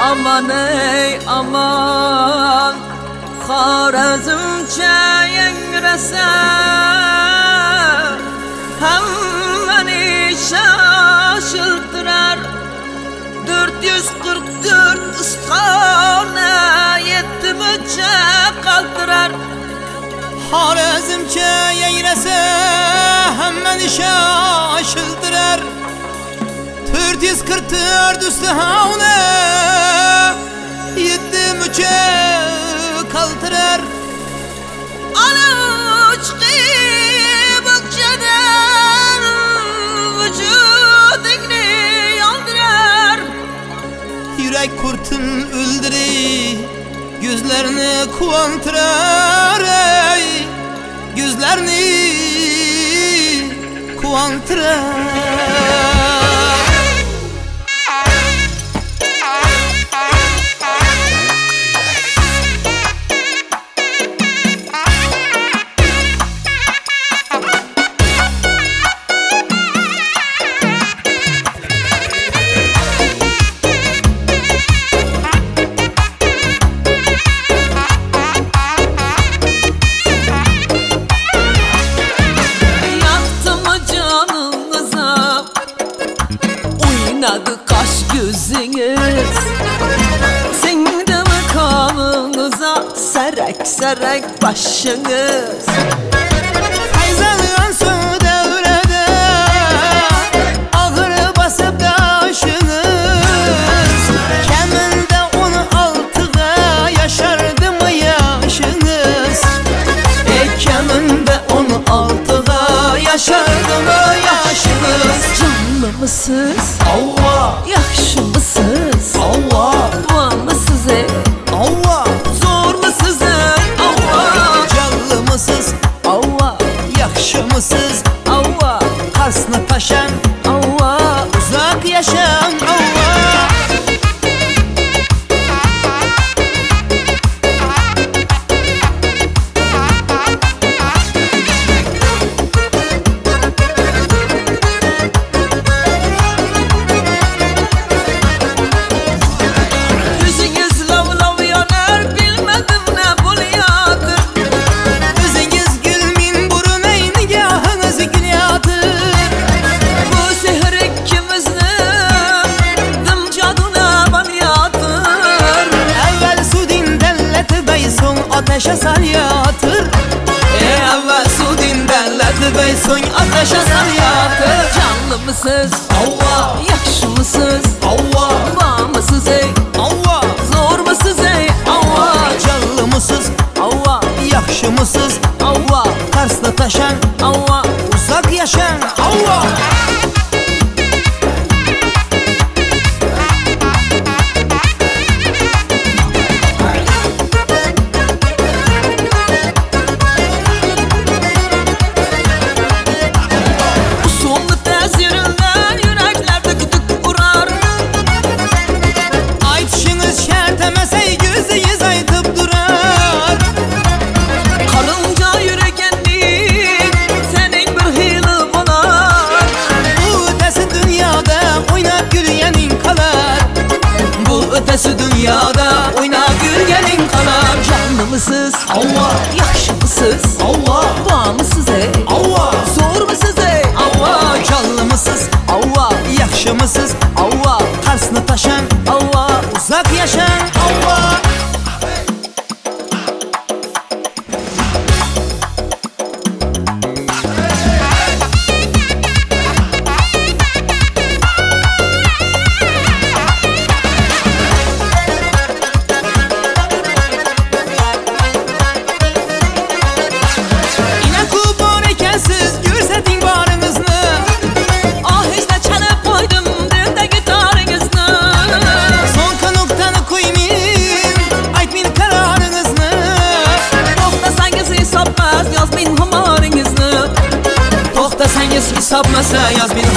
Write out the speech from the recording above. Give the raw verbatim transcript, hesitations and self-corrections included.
Aman ey aman, Xorazmcha yangrasa, hammani shoshiltirar. Dört yüz qirq to'rt istixona yetti muncha qaltirar. Xorazmcha yangrasa, hammani shoshiltirar. Dört yüz qirq to'rt istixona yetti muncha qaltirar. Ana uçqi bukchadan vujudingni yondirar. Yürek kurtun öldürür, gözlerini kuvantırar. Ey, gözlerini kuvantırar. Oynadı kaş gözünüz, sindi mi kanınıza serek serek başınız. Fayzalanan su devrede ağır basıp taşınız. Keminde on altıda yaşardı mı yaşınız? E keminde on altıda yaşardı mı yaşınız? Canlı mısınız? Allah! Yaxşı mısınız? Allah! Var mısınız ey? Allah! Zor mısınız ey? Allah! Canlı mısınız? Allah! Yaxşı mısınız? Allah! Karsını taşan Allah! uzak yaşam Allah! Ateşe sar yatır. Ey evvel su dindenledi bey, son ateşe sar yatır. Canlı mısınız? Allah! Yaxşı mısınız? Allah! Var mısınız ey? Allah! Zor mısınız ey? Allah! Canlı mısınız? Allah! Yaxşı mısınız? Allah! Karsını taşan Allah! uzak yaşan Allah! Ötesi dünyada oynab gülgenin kalar. Canlı mısınız? Allah! Yaxşı mısınız? Allah! Var mısınız ey? Allah! Zor mısınız ey? Allah! Canlı mısınız? Allah! Yaxşı mısınız? Allah! Karsını taşan Allah! uzak yaşan Allah! Hesapmasa yaz bin